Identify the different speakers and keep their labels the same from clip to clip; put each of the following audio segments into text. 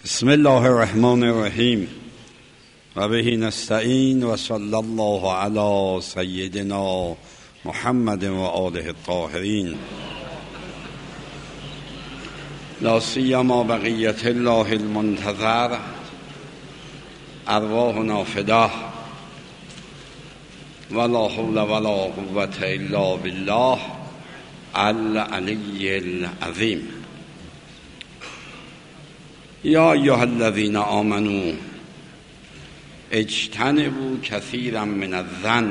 Speaker 1: بسم الله الرحمن الرحیم و به نستعین و صلی الله علی سیدنا محمد و آله الطاهرین لا سیما بقیت الله المنتظر ارواحنا فداه ولا حول ولا قوة الا بالله العلی العظیم. یا ایها الذین آمنوا اجتنبوا کثیرا من الظن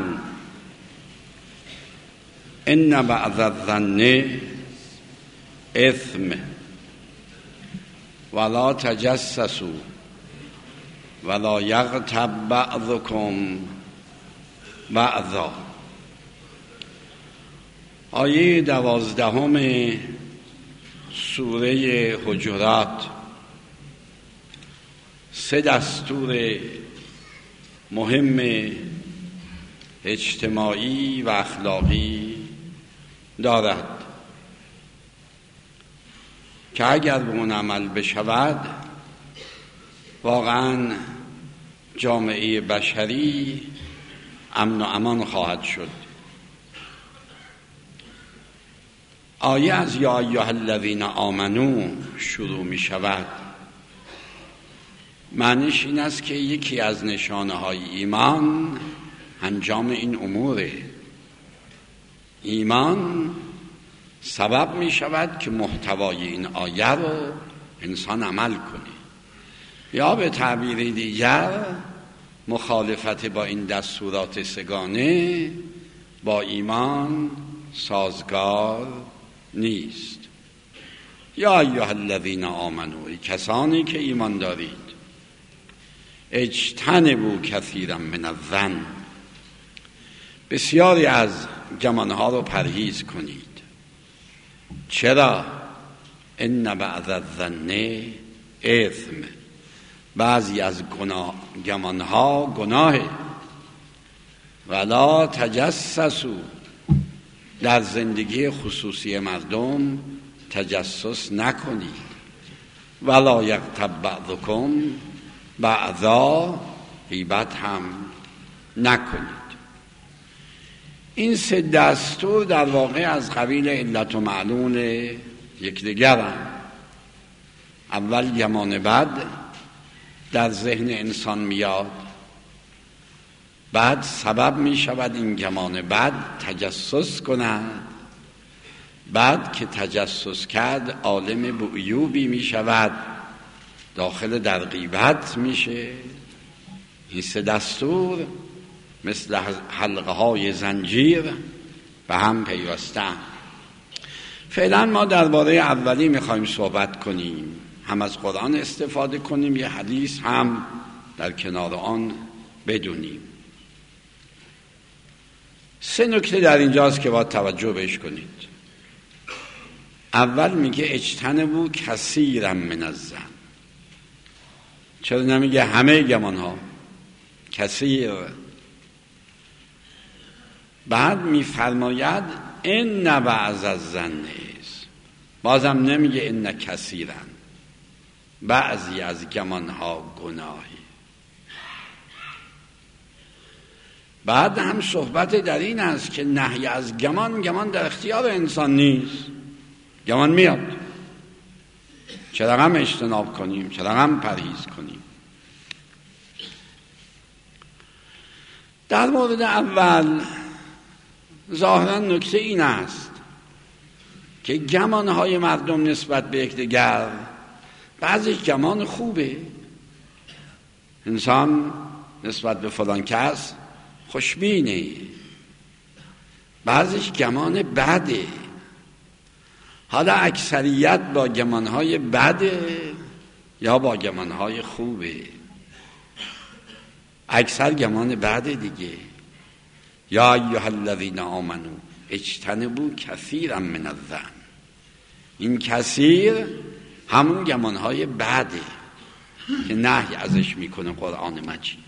Speaker 1: ان بعض الظن اثم ولا تجسسوا ولا یغتب بعضکم بعضا. آیه 12 سوره حجرات 3 دستور مهم اجتماعی و اخلاقی دارد که اگر به اون عمل بشود واقعا جامعه بشری امن و امان خواهد شد. آیه از یا ایها الذین آمنو شروع می شود. معنیش این است که یکی از نشانه های ایمان انجام این اموره. ایمان سبب می شود که محتوای این آیه رو انسان عمل کنه، یا به تعبیر دیگر مخالفت با این دستورات سگانه با ایمان سازگار نیست. یا ایها الذین آمنوا، کسانی که ایمان دارید، اجتنبوا کثیرا من الظن، بسیاری از گمانها رو پرهیز کنید. چرا؟ ان بعض الظن اثم، بعضی از گمانها گناهه. ولا تجسسوا، در زندگی خصوصی مردم تجسس نکنید. ولا یغتب بعضکم بعضا، غیبت هم نکنید. این 3 دستور در واقع از قبیل علت و معلول یکدیگرند. اول گمان بد در ذهن انسان میاد، بعد سبب می شود این گمان بد تجسس کند، بعد که تجسس کرد عالم به عیوبی می شود، داخل در غیبت میشه. این 3 دستور مثل حلقه های زنجیر به هم پیوستند. فعلا ما درباره اولی میخوایم صحبت کنیم، هم از قرآن استفاده کنیم، یه حدیث هم در کنار آن بدونیم. 3 نکته در اینجاست که باید توجه بهش کنید. اول میگه اجتنبوا کثیرا من الظن. چرا نمیگه همه گمان ها؟ کثیر. بعد میفرماید ان بعض الظن، بازم نمیگه ان کثیرا، بعضی از گمان ها گناهی. بعد هم صحبت در این است که نهی از گمان در اختیار انسان نیست. گمان میاد، چرا هم اجتناب کنیم، چرا هم پرهیز کنیم. در مورد اول ظاهرا نکته این است که گمانهای مردم نسبت به یکدیگر، بعضی گمان خوبه، انسان نسبت به فلان کس خوشبینه، بعضیش گمان بده. حالا اکثریت با گمانهای بده یا با گمانهای خوبه؟ اکثر گمان بده دیگه. یا ایها الذین آمنوا اجتنبوا کثیرا من الظن، این کثیر همون گمانهای بده که نهی ازش میکنه قرآن مجید.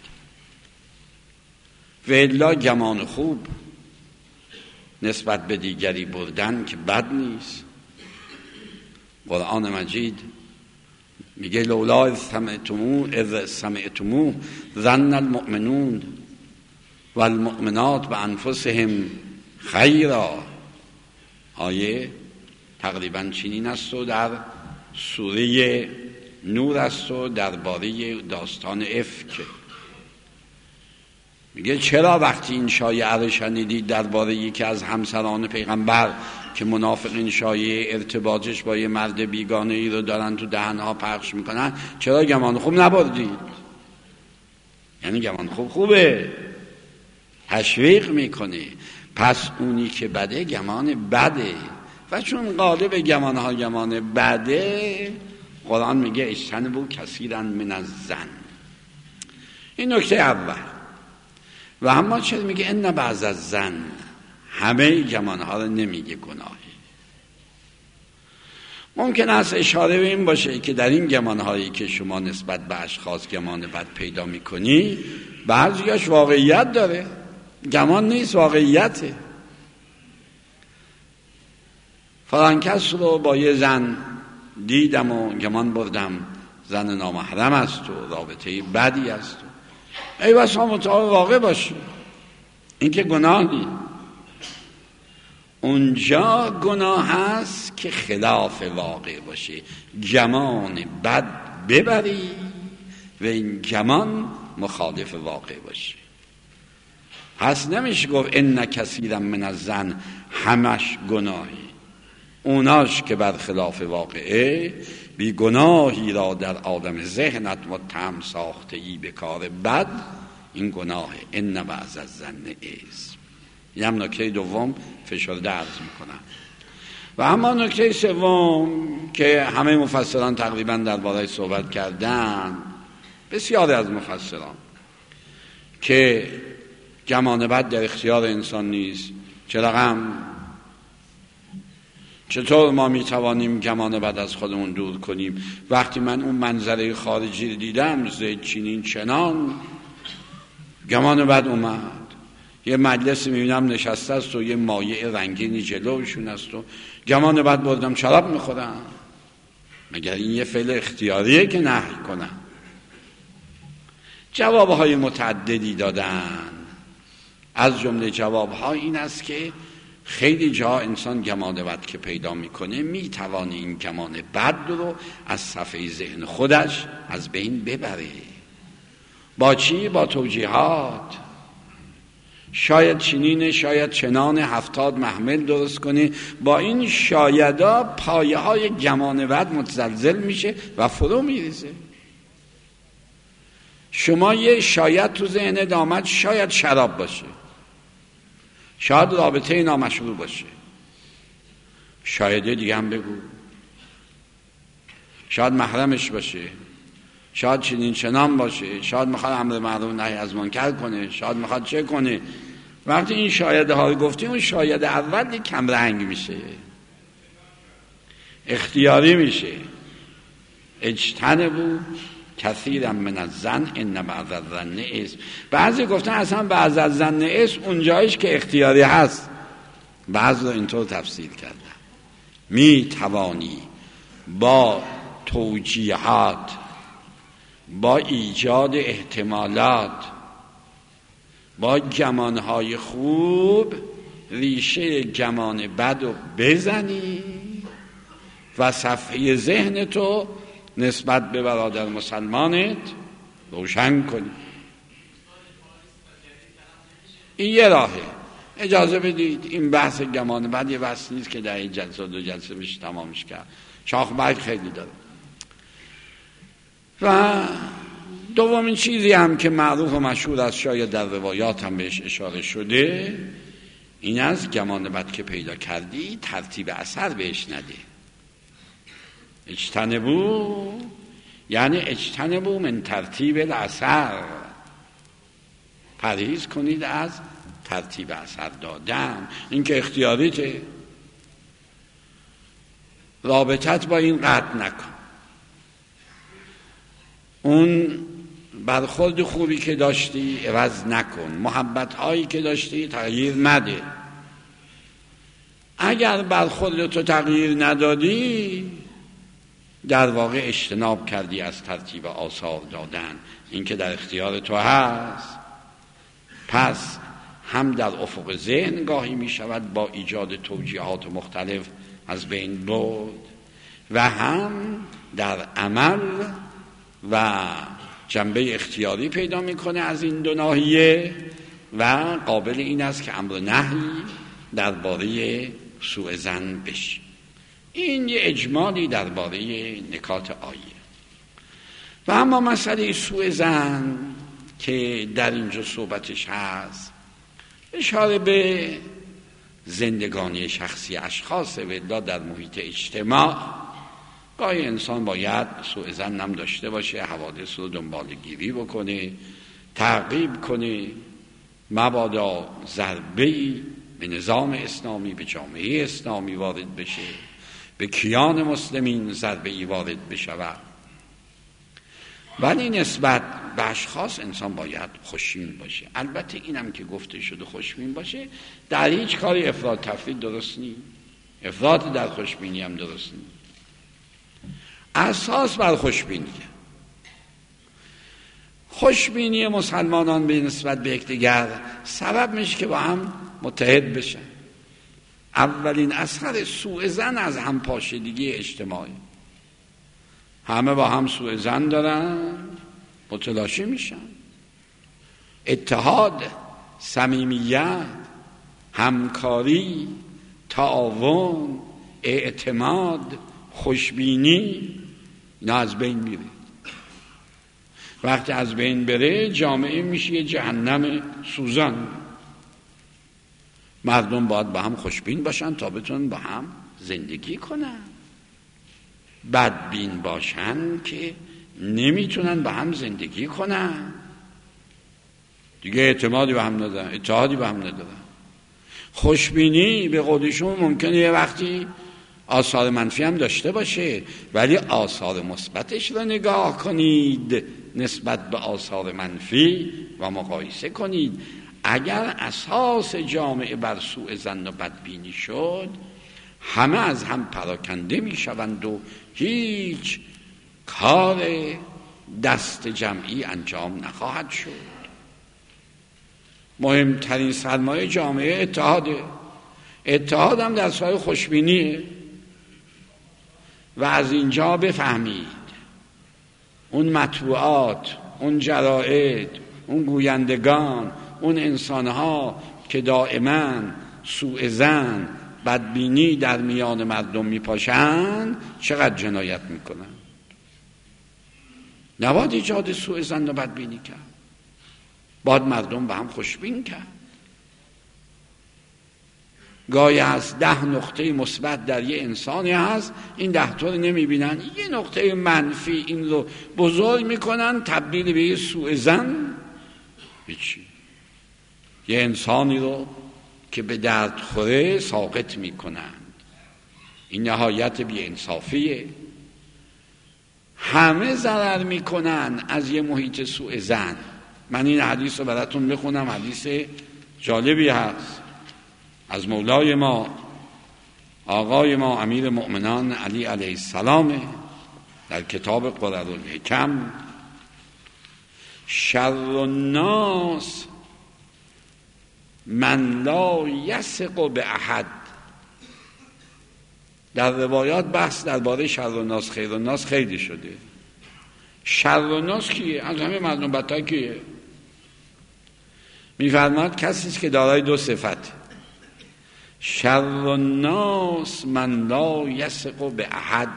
Speaker 1: و الا گمان خوب نسبت به دیگری بردن که بد نیست. قرآن مجید میگه لولا اذ سمعتموه ظن المؤمنون والمؤمنات بانفسهم خیرا. آیه تقریبا چنین است و در سوره نور است و درباره داستان افک. میگه چرا وقتی این شایعه رو شنیدید درباره یکی از همسران پیغمبر که منافقین شایعه ارتباطش با یه مرد بیگانه ای رو دارن تو دهنها پخش میکنن، چرا گمان خوب نبردید؟ یعنی گمان خوبه، تشویق میکنه. پس اونی که بده گمان بده، و چون غالب گمانها گمان بده، قرآن میگه اجتنبوا کثیرا من الظن. این نکته اول. و اما چرا میگه ان بعض الظن؟ همه گمانها رو نمیگه گناهی. ممکن است اشاره به این باشه که در این گمانهایی که شما نسبت به اشخاص گمان بد پیدا میکنی، بعضیاش واقعیت داره، گمان نیست، واقعیته. فلان کس رو با یه زن دیدم و گمان بردم زن نامحرم است و رابطه بدی است. ای بسا مطابق واقع باشه، این که گناهی. اونجا گناه هست که خلاف واقع باشه، گمان بد ببری و این گمان مخالف واقع باشه. پس نمیشه گفت ان کثیرا من الظن همش گناهی. اوناش که بر خلاف واقعه، بی گناهی را در عالم ذهنت متهم ساخته ای به کار بد، این گناه. ان بعض الظن اسم. این هم نکته دوم فشرده عرض میکنم. و اما نکته سوم که همه مفسران تقریبا درباره صحبت کردن، بسیاری از مفسران، که گمان بد در اختیار انسان نیست. چطور ما میتوانیم گمان بد از خودمون دور کنیم؟ وقتی من اون منظره خارجی رو دیدم، زید چنین چنان، گمان بد اومد. یه مجلس میبینم نشسته است و یه مایع رنگینی جلوشون است و گمان بد بردم شراب میخورم. مگر این یه فعل اختیاریه که نهی کنم؟ جوابهای متعددی دادن. از جمله جوابها این است که خیلی جا انسان گمان بد که پیدا میکنه، میتوانه این گمان بد رو از صفحه ذهن خودش از بین ببره. با چی؟ با توجیهات. شاید چنینه، شاید چنانه، 70 محمل درست کنه. با این شایدا پایه های گمان بد متزلزل میشه و فرو میریزه. شما یه شاید تو ذهن آمد، شاید شراب باشه، شاید رابطه نامشروع باشه، شاید دیگه هم بگو، شاید محرمش باشه، شاید چنین چنان باشه، شاید میخواد امر معروف نهی از منکر کنه، شاید میخواد چه کنه. وقتی این شاید ها رو گفتیم، اون شاید اول کم رنگ میشه، اختیاری میشه. اجتنبوا کثیرا من الظن ان بعض الظن اسم. بعضی گفتن اصلا بعض الظن اسم اونجایش که اختیاری هست. بعضی رو اینطور تفسیر کردن. می توانی با توجیهات، با ایجاد احتمالات، با گمانهای خوب ریشه گمان بد رو بزنی و صفحه ذهن تو نسبت به برادر مسلمانت روشن کنی. این یه راهه. اجازه بدید این بحث گمان بد یه بحث نیست که در این جلسه و 2 جلسه بشه تمامش کرد. شاخ برگ خیلی داره. و دومین چیزی هم که معروف و مشهور است، شاید در روایات هم بهش اشاره شده، این از گمان بد که پیدا کردی ترتیب اثر بهش نده. اجتنبوا یعنی اجتنبوا من ترتیب الاثر، پرهیز کنید از ترتیب اثر دادن. این که اختیاریته. رابطت با این قطع نکن. اون برخورد خوبی که داشتی عوض نکن. محبت هایی که داشتی تغییر نده. اگر برخورد تو تغییر ندادی، در واقع اجتناب کردی از ترتیب آثار دادن، این که در اختیار تو هست. پس هم در افق ذهن گاهی می شود با ایجاد توجیهات مختلف از بین برد و هم در عمل و جنبه اختیاری پیدا میکنه از این دو ناحیه و قابل این است که امر نهی درباره سوء ظن بشه. این یه اجمالی درباره نکات آیه. و اما مسئله سوء ظن که در اینجا صحبتش هست اشاره به زندگانی شخصی اشخاص و الا در محیط اجتماع گاهی انسان باید سوء ظن هم داشته باشه، حوادث رو دنبال گیری بکنه، تعقیب کنه، مبادا ضربه‌ای به نظام اسلامی، به جامعه اسلامی وارد بشه، به کیان مسلمین ضربه‌ای وارد بشود. ولی نسبت به اشخاص انسان باید خوشبین باشه. البته اینم که گفته شده خوشبین باشه، در هیچ کاری افراط تفرید درست نیست، افراط در خوشبینی هم درست نیست. اساس بر خوشبینی، خوشبینی مسلمانان به نسبت به یکدیگر سبب میشه که با هم متحد بشن. اولین اثر سوء ظن از همپاشیدگی اجتماعی، همه با هم سوء ظن دارن، متلاشی میشن. اتحاد، صمیمیت، همکاری، تعاون، اعتماد، خوشبینی، اینا از بین میره. وقتی از بین بره جامعه میشه یه جهنم سوزان. مردم باید با هم خوشبین باشن تا بتونن با هم زندگی کنن. بدبین باشن که نمیتونن با هم زندگی کنن، دیگه اعتمادی با هم ندارن، اتحادی با هم ندارن. خوشبینی به قولشون ممکنه یه وقتی آثار منفی هم داشته باشه، ولی آثار مثبتش رو نگاه کنید نسبت به آثار منفی و مقایسه کنید. اگر اساس جامعه بر سوء ظن و بدبینی شد، همه از هم پراکنده می شوند و هیچ کار دست جمعی انجام نخواهد شد. مهمترین سرمایه جامعه اتحاده. اتحاد هم در سایه خوشبینیه. و از اینجا بفهمید اون مطبوعات، اون جراید، اون گویندگان، اون انسانها که دائما سوء ظن، بدبینی در میان مردم میپاشند چقدر جنایت میکنن. نباید ایجاد سوء ظن و بدبینی کرد، باید مردم به هم خوشبین کرد. گاهی از 10 نقطه مثبت در یه انسانی هست، این 10 تا رو نمیبینن، یه نقطه منفی این رو بزرگ میکنن، تبدیل به یه سوء ظن. هیچی، یه انسانی رو که به درد خوره ساقط میکنند. این نهایت بی‌انصافیه. همه ضرر میکنن از یه محیط سوء ظن. من این حدیث رو براتون بخونم، حدیث جالبی هست از مولای ما، آقای ما امیر مؤمنان علی علیه السلام، در کتاب قررالحکم: شر الناس من لا یثق باحد. در روایات بحث درباره شر الناس خیر الناس خیلی شده. شر الناس کیه؟ از همه مردم بدتر کیه؟ می‌فرماد کسی است که دارای 2 صفت: شر الناس من لا یثق باحد،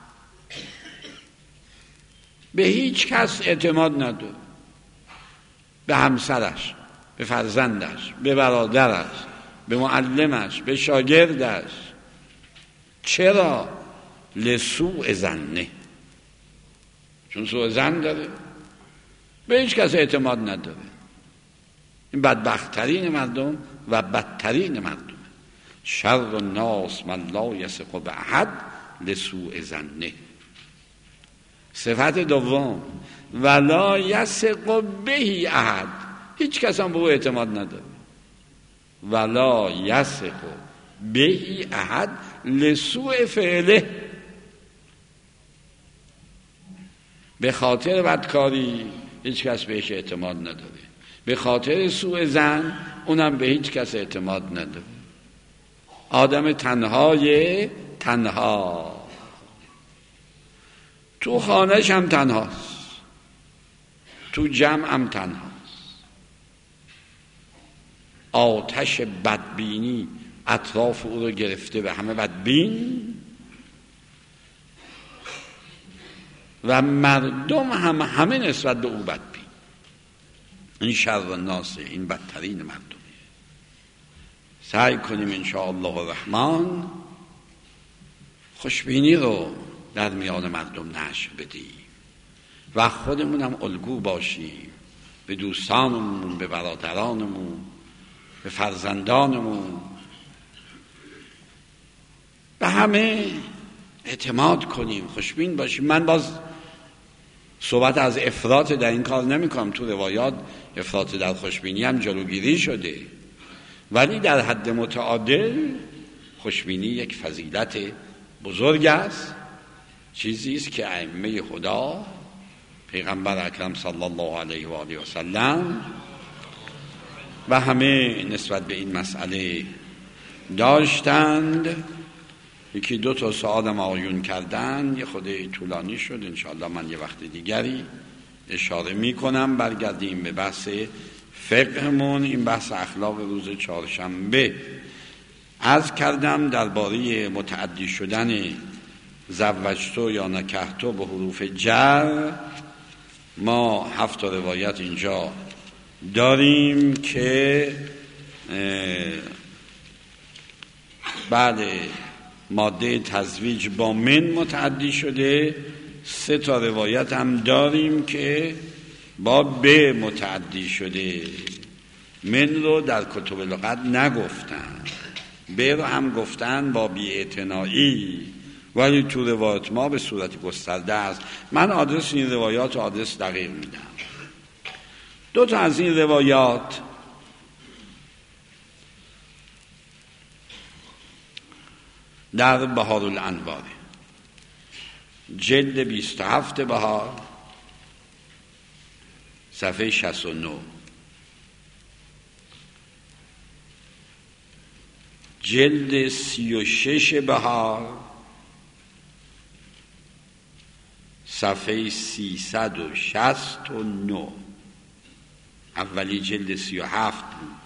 Speaker 1: به هیچ کس اعتماد نداره، به همسرش، به فرزندش، به برادرش، به معلمش، به شاگردش. چرا؟ لسوء ظنه، چون سوء ظن داره، به هیچ کس اعتماد نداره. این بدبخت‌ترین مردم و بدترین مردم. شر الناس من لا یثق باحد لسوء ظنه. صفت دوم: ولا یثق به احد، هیچ کس هم به او اعتماد نداره. ولا یثق به احد لسوء فعله، به خاطر بدکاری هیچ کس بهش اعتماد نداره، به خاطر سوء ظن اونم به هیچ کس اعتماد نداره. آدم تنهای تنها، تو خانهش هم تنهاست، تو جمع هم تنهاست. آتش بدبینی اطراف او رو گرفته، به همه بدبین و مردم هم همه نسبت به او بدبین. این شر الناس، این بدترین مردمه. سعی کنیم انشاءالله الرحمن خوشبینی رو در میان مردم نشر بدیم و خودمونم الگو باشیم به دوستانمون، به برادرانمون، به فرزندانمون، به همه اعتماد کنیم، خوشبین باشیم. من باز صحبت از افراط در این کار نمی کنم. تو روایات افراط در خوشبینی هم جلوگیری شده، ولی در حد متعادل خوشبینی یک فضیلت بزرگ است، چیزی است که ائمه خدا، پیغمبر اکرم صلی الله علیه و آله و سلم و همه نسبت به این مسئله داشتند. یکی دو تا سوالم آیون کردن، یه خود طولانی شد، انشاءالله من یه وقت دیگری اشاره می کنم. برگردیم به بحث فقهمون، این بحث اخلاق روز چهارشنبه. عرض کردم درباره متعدی شدن زوجتو یا نکحتو به حروف جر ما 7 روایت اینجا داریم که بعد ماده تزویج با من متعدی شده. 3 روایت هم داریم که با به متعدی شده. من رو در کتب لغت نگفتن، به رو هم گفتن با بی‌اعتنایی، ولی تو روایت ما به صورت گسترده است. من آدرس این روایات و آدرس دقیق میدم. 2 تا از این روایات در بهار الانوار جلد 27 بهار صفحه 69، جلد 36 بهار صفحه 369. اولی جلد 37 بود،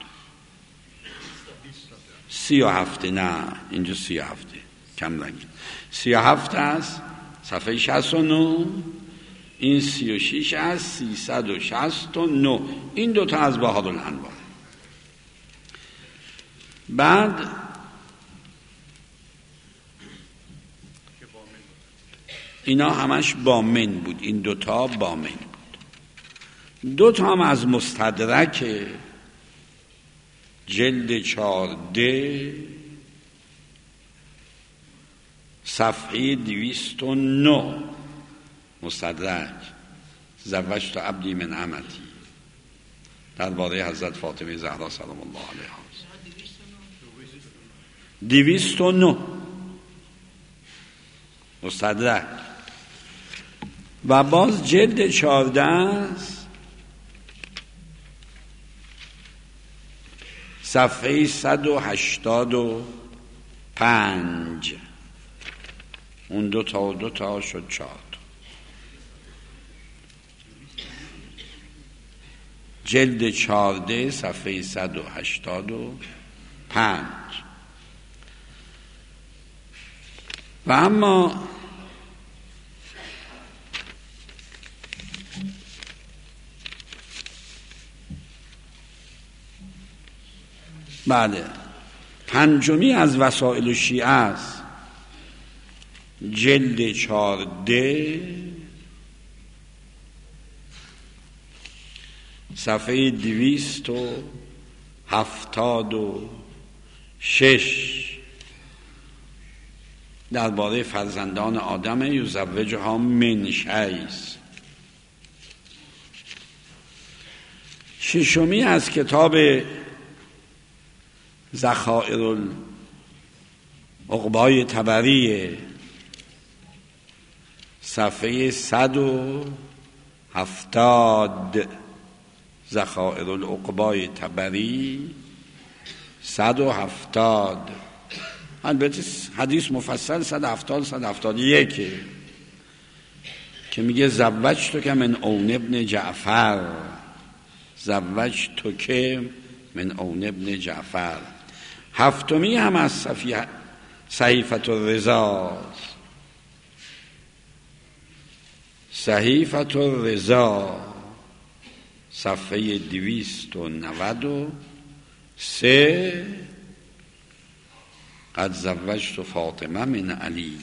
Speaker 1: 37 نه اینجا 37 کم رنگی 37 است صفحه 69، این 36 است 369. این 2 تا از بهار الانوار. بعد اینا همش با من بود، این 2 تا با من بود. 2 تا هم از مستدرک جلد 14 صفحه 209، مستدرک زوجت عبدی من امتی درباره حضرت فاطمه زهرا سلام الله علیها. 209 مستدرک. و باز جلد 14 صفحه 185، اون 2 تا و 2 تا شد 4. جلد 14 صفحه 185. و اما بله، پنجمی از وسائل شیعه است، جلد 14 صفحه 276 درباره فرزندان آدم یزوجها من شیء. ششمی از کتاب ذخائر العقبای طبری صفحه 100 70 ذخائر العقبای طبری 170. البته حدیث مفصل 171 که میگه زوجتک من اون ابن جعفر، زوجتک من اون ابن جعفر. هفتمی هم از صحیفة الرضا، صحیفة الرضا صفحه 293. قد زوجت فاطمه من علی.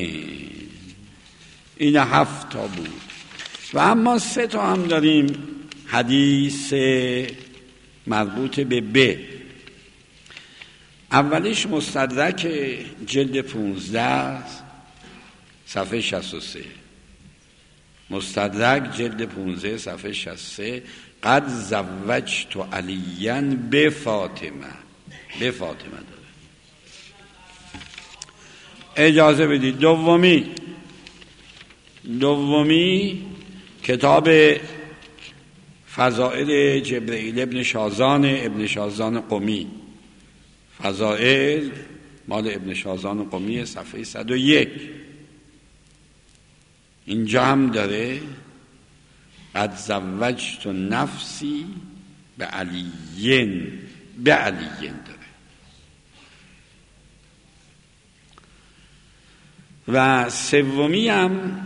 Speaker 1: این 7 تا بود و اما 3 تا هم داریم حدیث مربوط به ب. اولیش مستدرک جلد 15 صفحه 63، مستدرک جلد 15 صفحه 63. قد زوجت علیاً به فاطمه، به فاطمه داره. اجازه بدید دومی کتاب فضائل جبرئیل ابن شازان قمی، فضائل مال ابن شازان قمی صفحه 101. اینجا هم داره قد زوجت نفسی به علیین، به علیین داره. و سومی هم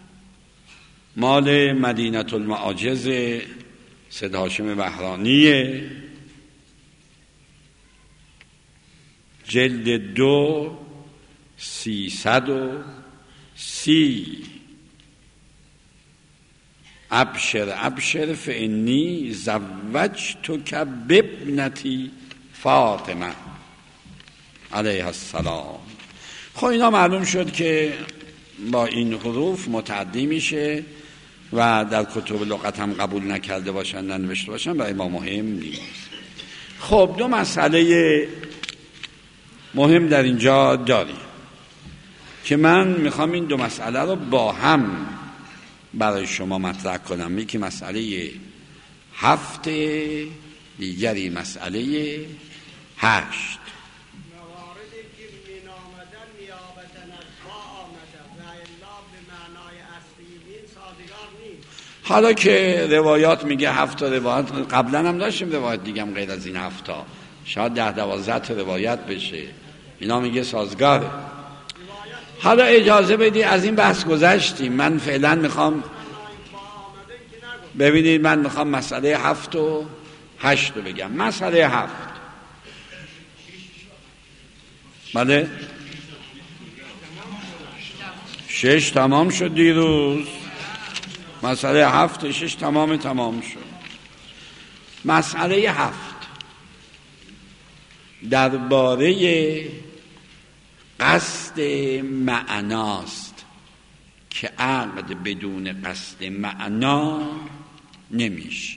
Speaker 1: مال مدینة المعاجز سید هاشم بهرانیه، جلد 2 330. ابشر فانی زوجتک بابنتی فاطمه علیها السلام. خب اینا معلوم شد که با این حروف متعدی میشه و در کتب لغت هم قبول نکرده باشن ننوشته باشن برای ما مهم نیست. خب 2 مسئله مهم در اینجا داریم که من میخوام این 2 مسئله رو با هم برای شما مطرح کنم. یکی مسئله 7، دیگری مسئله 8. حالا که روایات میگه 7 تا روایت، قبلا هم داشتیم روایت دیگه هم غیر از این 7 تا، شاید 10-12 تا روایت بشه، اینا میگه سازگاره. حالا اجازه بدی از این بحث گذشتیم. من فعلا میخوام ببینید، من میخوام مسئله 7 و 8 رو بگم. مسئله 7 بله 6 تمام شد دیروز، مسئله 7 و 6 تمام شد. مسئله 7 درباره قصد معناست که عقد بدون قصد معنا نمیشه.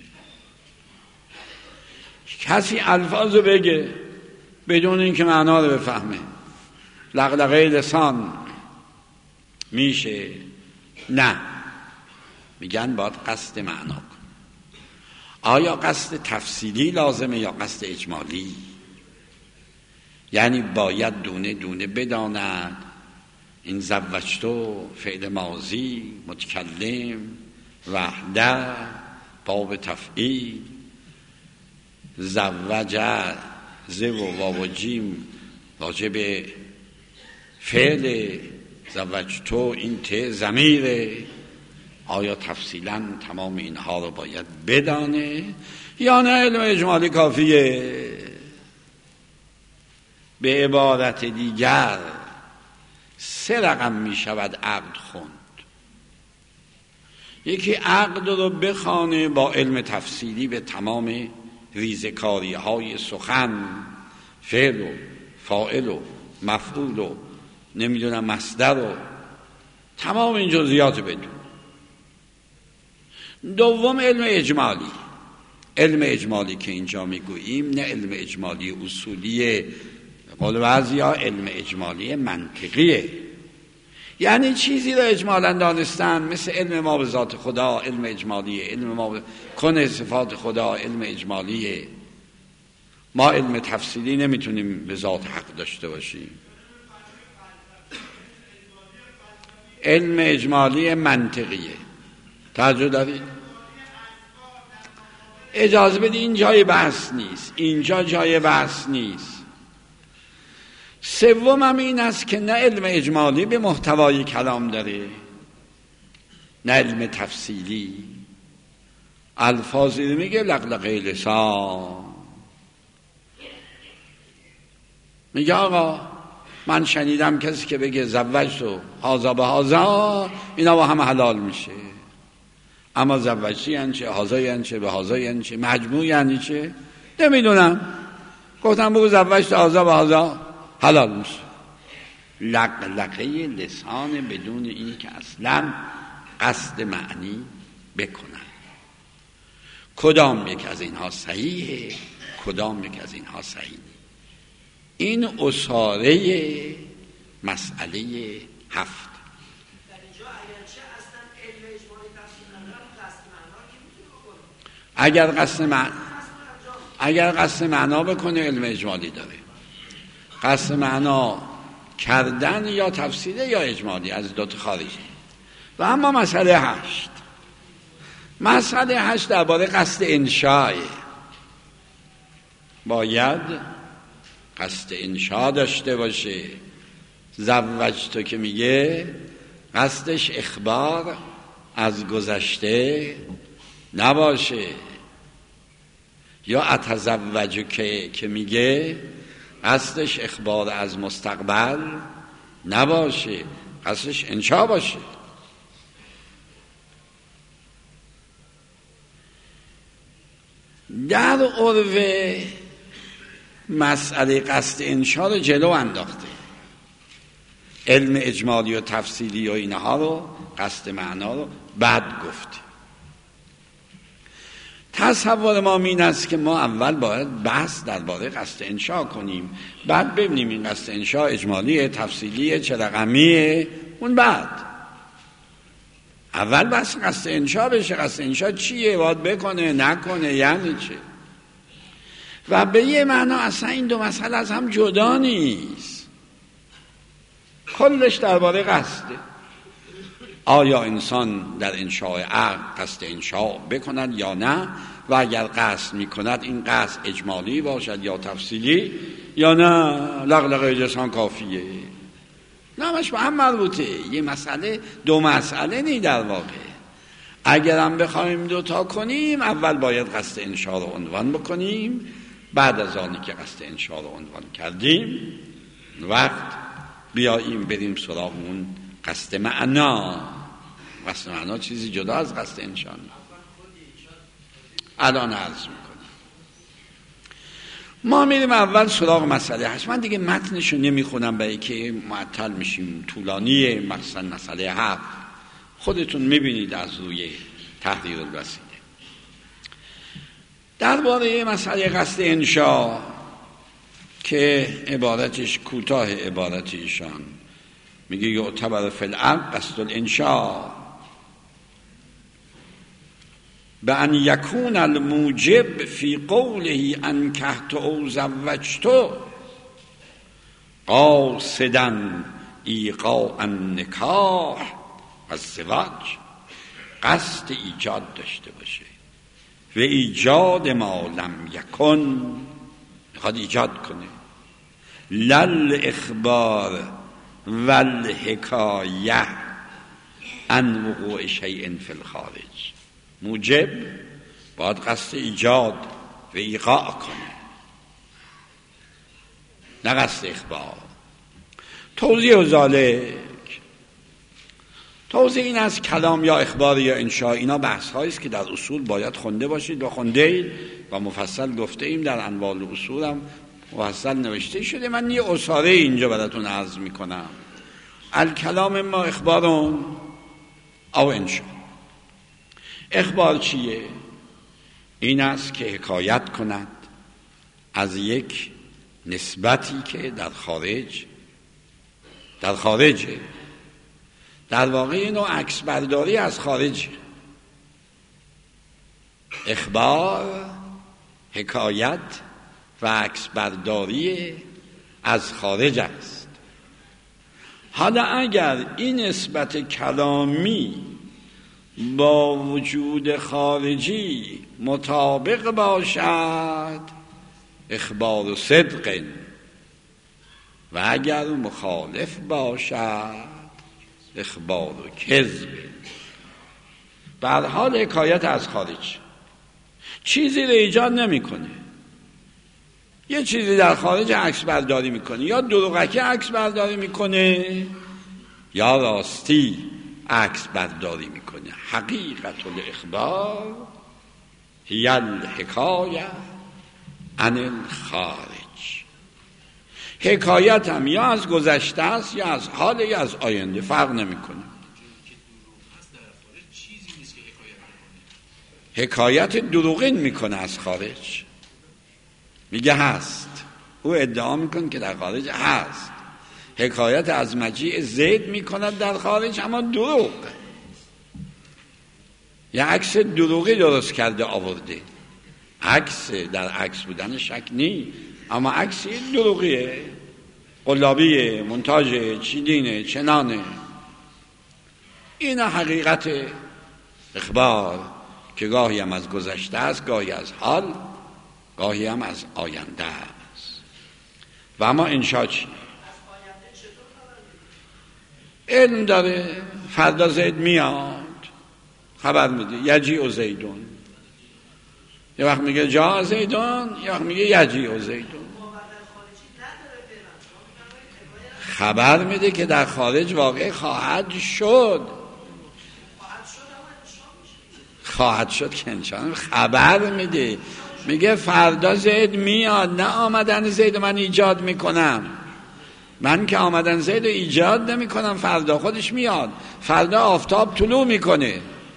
Speaker 1: کسی الفاظو بگه بدون اینکه معنا رو بفهمه، لغلغه لسان میشه؟ نه، میگن باید قصد معنا کن. آیا قصد تفصیلی لازمه یا قصد اجمالی؟ یعنی باید دونه دونه بداند این زوجتو فعل ماضی متکلم، وحده باب تفعیل، زوجه ز و واو و جیم راجع به فعل زوجتو، این ته ضمیره. آیا تفصیلا تمام اینها رو باید بدانه یا نه علم اجمالی کافیه؟ به عبارت دیگر 3 رقم می شود عقد خوند. یکی عقد رو بخوانه با علم تفصیلی به تمام ریزکاری های سخن، فعل و فاعل و مفعول و نمیدونم مصدر و تمام این جزئیات بدون. دوم علم اجمالی. علم اجمالی که اینجا میگوییم نه علم اجمالی اصولیه، قول بعضیا علم اجمالی منطقیه. یعنی چیزی را اجمالا دانستن، مثل علم ما به ذات خدا علم اجمالیه، علم ما به کن صفات خدا علم اجمالیه. ما علم تفصیلی نمیتونیم به ذات حق داشته باشیم. علم اجمالی منطقیه. توجه دارید؟ اجازه بدید، این جای بحث نیست، اینجا جای بحث نیست. سوم هم این است که نه علم اجمالی به محتوای کلام داره، نه علم تفصیلی. الفاظی میگه لقلقه لسان، میگه آقا من شنیدم کسی که بگه زوجتو هازا به هازا اینا با هم حلال میشه، اما زوجتی یعنی چه، هازا یعنی چه، به هازا یعنی چه، مجموع یعنی چه نمیدونم. گفتم بگو زوجتو هازا به هازا حلال میشه. لقلقه لسان بدون این که اصلا قصد معنی بکنن. کدام یک از اینها صحیحه، کدام یک از اینها صحیح نیست. این اساره مسئله 7. اگر قصد معنا بکنه علم اجمالی داره. قصد معنا کردن یا تفسیره یا اجمالی، از دوت خارجی. و اما مسئله 8. مسئله 8 درباره قصد انشاء. باید قصد انشاء داشته باشه. زوجتو که میگه قصدش اخبار از گذشته نباشه، یا اتزوج که میگه قصدش اخبار از مستقبل نباشه، قصدش انشاء باشه. در عرف مسئله قصد انشاء رو جلو انداخته. علم اجمالی و تفصیلی و اینها رو، قصد معنا رو بعد گفته. تصور ما این است که ما اول باید بحث درباره قصد انشاء کنیم، بعد ببینیم این قصد انشاء اجمالیه، تفصیلیه، چه رقمیه. اون بعد اول بحث قصد انشاء بشه. قصد انشاء چیه، باید بکنه نکنه، یعنی چه. و به یه معنا اصلا این دو مسئله از هم جدا نیست، کلش درباره قصده. آیا انسان در انشاء عقل قصد انشاء بکند یا نه، و اگر قصد میکند این قصد اجمالی باشد یا تفصیلی، یا نه لقلقه لسان کافیه. نامش به هم مربوطه. یه مسئله دو مسئله نی در واقع. اگرم بخوایم دوتا کنیم، اول باید قصد انشاء رو عنوان بکنیم، بعد از آنی که قصد انشاء رو عنوان کردیم وقت بیاییم بریم سراغ اون قصد معنا. قصد معنا چیزی جدا از قصد انشاء. الان عرض میکنم. ما میریم اول سراغ مسئله هست. من دیگه متنشو نمیخونم برای که معطل میشیم، طولانیه. مثلا مسئله 7 خودتون میبینید از روی تحریر الوسیله. درباره مسئله قصد انشاء که عبارتش کوتاه، عبارت ایشان میگه یعتبر فی العقد قصد الانشاء به ان یکون الموجب فی قوله انکحت او زوجت قاصدا ایقاع النکاح الزواج. قصد ایجاد داشته باشه و ایجاد ما لم یکن، میخواد ایجاد کنه. لل اخبار والحکایه عن وقوع شیء فی الخارج. موجب باید قصد ایجاد و ایقاع کنه، نه قصد اخبار. توضیح ذالک، توضیح این است کلام یا اخبار یا انشاء اینا بحث هایی است که در اصول باید خونده باشید و خونده اید و مفصل گفته ایم. در انواع الاصول هم مفصل نوشته شده. من یه اساره اینجا براتون عرض میکنم. الکلام ما اخبارون او انشاء. اخبار چیه؟ این است که حکایت کند از یک نسبتی که در خارجه، در واقع این نوع عکس برداری از خارج، اخبار، حکایت و عکس برداری از خارج است. حالا اگر این نسبت کلامی با وجود خارجی مطابق باشد اخبار و صدق، و اگر مخالف باشد اخبار و کذب. به هر حال حکایت از خارج چیزی رو ایجاد نمیکنه. یه چیزی در خارج عکس برداری میکنه، یا دروغکی عکس برداری میکنه یا راستی عکس برداری میکنه. حقیقت الاخبار هی الحکایه عن الخارج. حکایت هم یا از گذشته است یا از حال یا از آینده، فرق نمیکنه. حکایت دروغین میکنه از خارج، میگه هست، او ادعا میکنه که در خارج هست. حکایت از مجیء زید میکند در خارج، اما دروغ، یه عکس دروغی درست کرده آورده. عکس در عکس بودن شک نی، اما عکسی دروغیه، قلابیه، منتاجه، چیدینه، چنانه. این حقیقت اخبار که گاهی هم از گذشته است، گاهی از حال، گاهی هم از آینده است. و اما انشا چی؟ علم داره، فردا زید میاد، خبر میده یجیء زیدون، یه وقت میگه جا زیدون، یه وقت میگه یجیء زیدون. خبر میده که در خارج واقع خواهد شد. خواهد شد که انشاءالله خبر میده، میگه فردا زید میاد، نه آمدن زید من ایجاد میکنم. من که آمدن زید ایجاد نمی کنم، فردا خودش میاد. فردا آفتاب طلوع میکنه.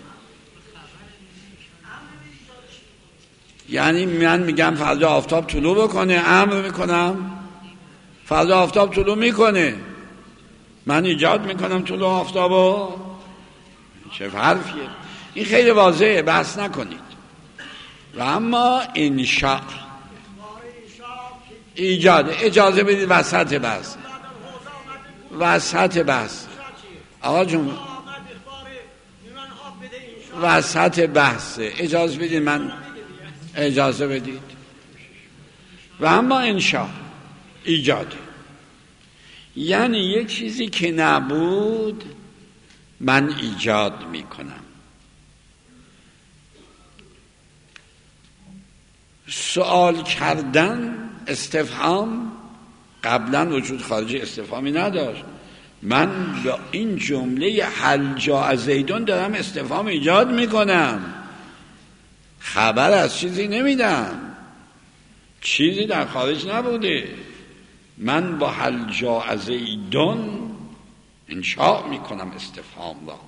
Speaker 1: یعنی من میگم فردا آفتاب طلوع بکنه، امر میکنم، فردا آفتاب طلوع میکنه، من ایجاد میکنم طلوع آفتابو. چه حرفیه این؟ خیلی واضحه، بحث نکنید. و اما انشاء ایجاد، اجازه بدید وسط بحث، وسط بحث آقا جون، وسط بحث اجازه بدید، من اجازه بدید. و اما انشاء ایجاد، یعنی یک چیزی که نبود من ایجاد میکنم. سوال کردن، استفهام، قبلا وجود خارجی استفهامی نداشت. من با این جمله هل جاء زیدون دارم استفهام ایجاد میکنم، خبر از چیزی نمیدم، چیزی در خارج نبوده. من با هل جاء زیدون انشاء میکنم استفهام را.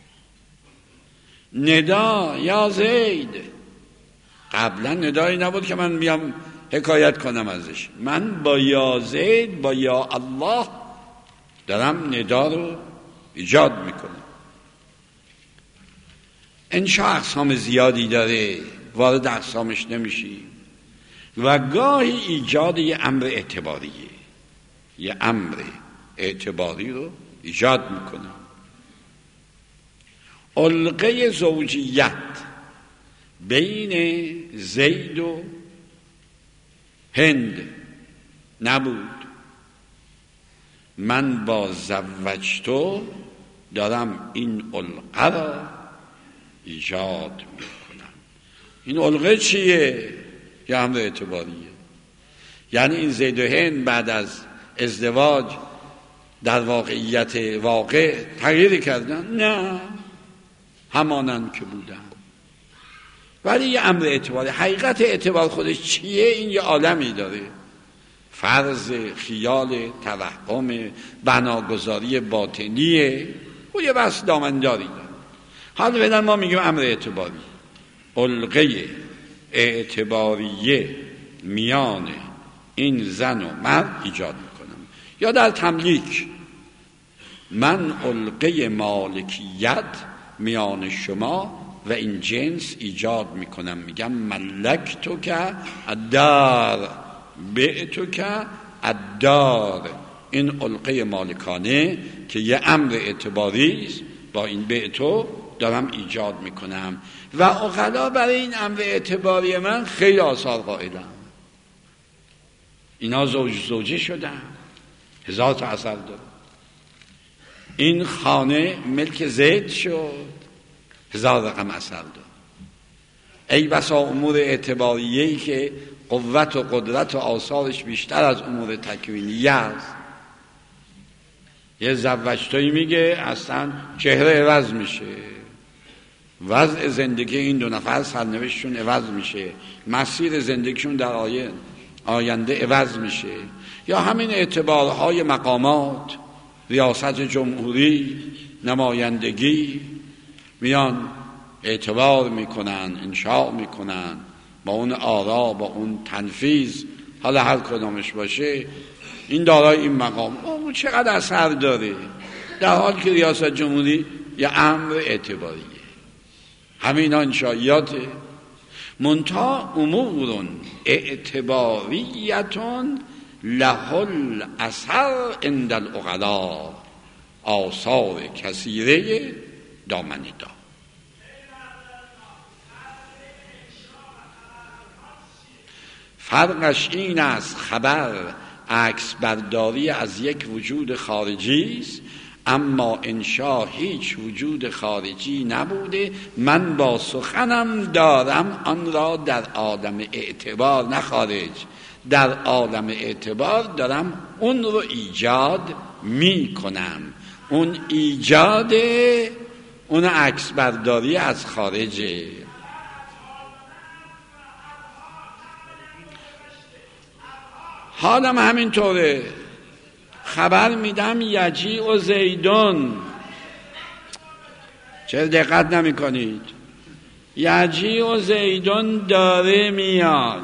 Speaker 1: ندا یا زید، قبلا ندایی نبود که من بیام حکایت کنم ازش. من با یا زید، با یا الله دارم ندا رو ایجاد میکنم. انشاء اقسام زیادی داره، وارد اقسامش نمیشی. و گاهی ایجاد یه امر اعتباریه، یه امر اعتباری رو ایجاد میکنه. علقه زوجیت بین زید و هند نبود، من با زوجتو دارم این علقه را ایجاد میکنم. این علقه چیه؟ یه امر اعتباریه. یعنی این زید و هند بعد از ازدواج در واقعیت واقع تغییر کردن؟ نه، همانند که بودن. ولی یه امر اعتباری. حقیقت اعتبار خودش چیه؟ این یه عالمی داره، فرض، خیال، توهم، بناگذاری باطنیه، و یه بحث دامنداری داره. حالا بدن ما میگیم امر اعتباری، علقه اعتباریه میان این زن و مرد ایجاد میکنم. یا در تملیک، من علقه مالکیت میان شما و این جنس ایجاد میکنم، میگم ملک تو که الدار بعتو که الدار. این علقه مالکانه که یه امر اعتباری است، با این بعتو دارم ایجاد میکنم و عقلا برای این امر اعتباری من خیلی آثار قائلم. اینا زوجه شدن، 1000 تا اثر داره. این خانه ملک زید شد، 1000 رقم اثر داره. ای بسا امور اعتباریه‌ای که قوت و قدرت و آثارش بیشتر از امور تکوینیه است. یه زوجتایی میگه اصلا چهره عوض میشه، وضع زندگی این دو نفر سرنوشتشون عوض میشه، مسیر زندگیشون در آینده عوض میشه. یا همین اعتبارهای مقامات، ریاست جمهوری، نمایندگی، میان اعتبار میکنن، انشاء میکنن با اون آرا، با اون تنفیذ، حالا هر کدامش باشه، این دارای این مقام او چقدر اثر داره، در حال که ریاست جمهوری یه امر اعتباریه. همین انشائیاته. منتها امور اعتباریتون لهل اثر عند العقلاء، آثار کثیره دامنه دا. فرقش این است خبر عکس برداری از یک وجود خارجی است، اما انشا هیچ وجود خارجی نبوده. من با سخنم دارم آن را در عالم اعتبار، نه خارج، در عالم اعتبار دارم اون رو ایجاد می کنم. اون ایجاد اون عکس برداری از خارجه. حالم همینطوره. خبر میدم یجی و زیدون، چرا دقت نمی کنید؟ یجی و زیدون داره میاد،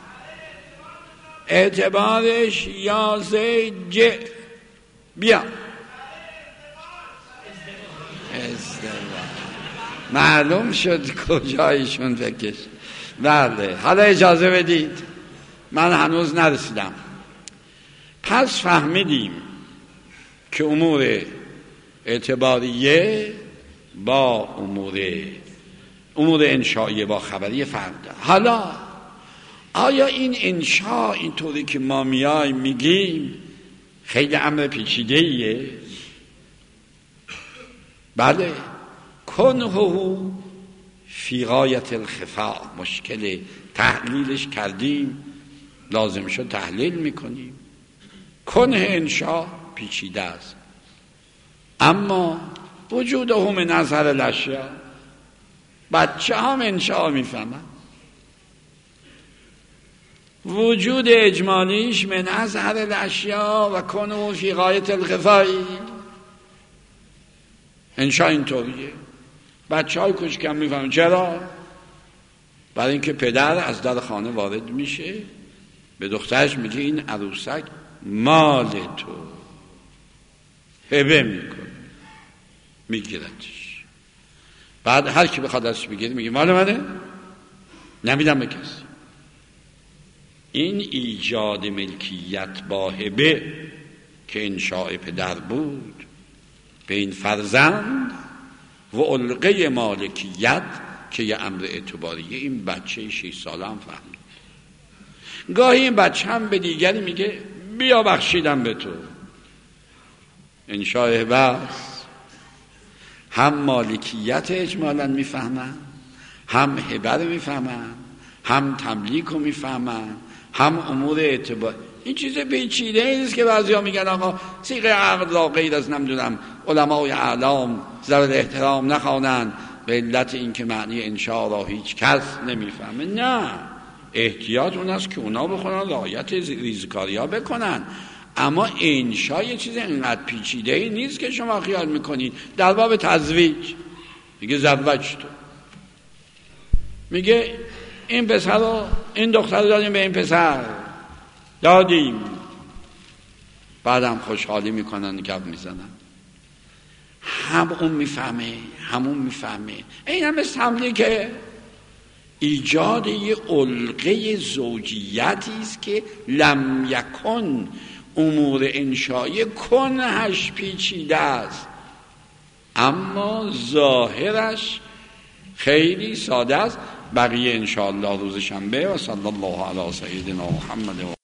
Speaker 1: اعتبارش یا زید جه بیا، معلوم شد کجایشون فکرش. بله حالا اجازه بدید، من هنوز نرسیدم. پس فهمیدیم که امور اعتباریه با امور انشائیه با خبری فرق داره. حالا آیا این انشاء اینطوری که ما میایم میگیم خیلی امر پیچیده‌ایه؟ بله. کنه فی غایت الخفا، مشکل تحلیلش کردیم، لازم شد تحلیل میکنیم. کنه انشاء پیچیده است، اما وجود هم نظر الاشیاء، بچه هم انشاء میفهمن، وجود اجمالیش من نظر الاشیاء و کنه فی غایت الخفایی. انشاء اینطوریه، بچه های کوچکم میفهمن. چرا؟ برای اینکه پدر از در خانه وارد میشه، به دخترش میگه این عروسک مال تو، هبه میکنه، میگیرتش. بعد هر کی بخواد ازش بگیره میگه مال منه، نمیدم به کسی. این ایجاد ملکیت با هبه که انشاء پدر بود به این فرزند و علقه مالکیت که یه امر اعتباریه، این بچه 6 ساله هم فهمید. گاهی این بچه هم به دیگری میگه بیا بخشیدم به تو. انشاء بس هم مالکیت اجمالا میفهمن، هم هبه رو میفهمن، هم تملیک رو میفهمن، هم امور اعتبار. این چیز پیچیده نیست که بعضیا میگن آقا صیغه عقد را غیر از نمیدونم علمای اعلام ذرا احترام نخوانند به علت این که معنی انشاء را هیچ کس نمیفهمه. نه، احتیاط اون است که اونا بخونن، رعایت ریزکاری ها بکنن. اما انشاء یه چیز اینقدر پیچیده ای نیست که شما خیال میکنید. در باب تزویج میگه زوج تو، میگه این پسر رو، این دختر رو دادیم به این پسر، دادیم، بعدم خوشحالی میکنن، گپ میزنن. هم اون میفهمه همون میفهمه. این هم مثل حمله که ایجاد یه علقه زوجیتی است که لم یکن امور انشایی کنهش پیچیده است، اما ظاهرش خیلی ساده است. بقیه انشاءالله روز شنبه. و صلی الله علی سیدنا محمد.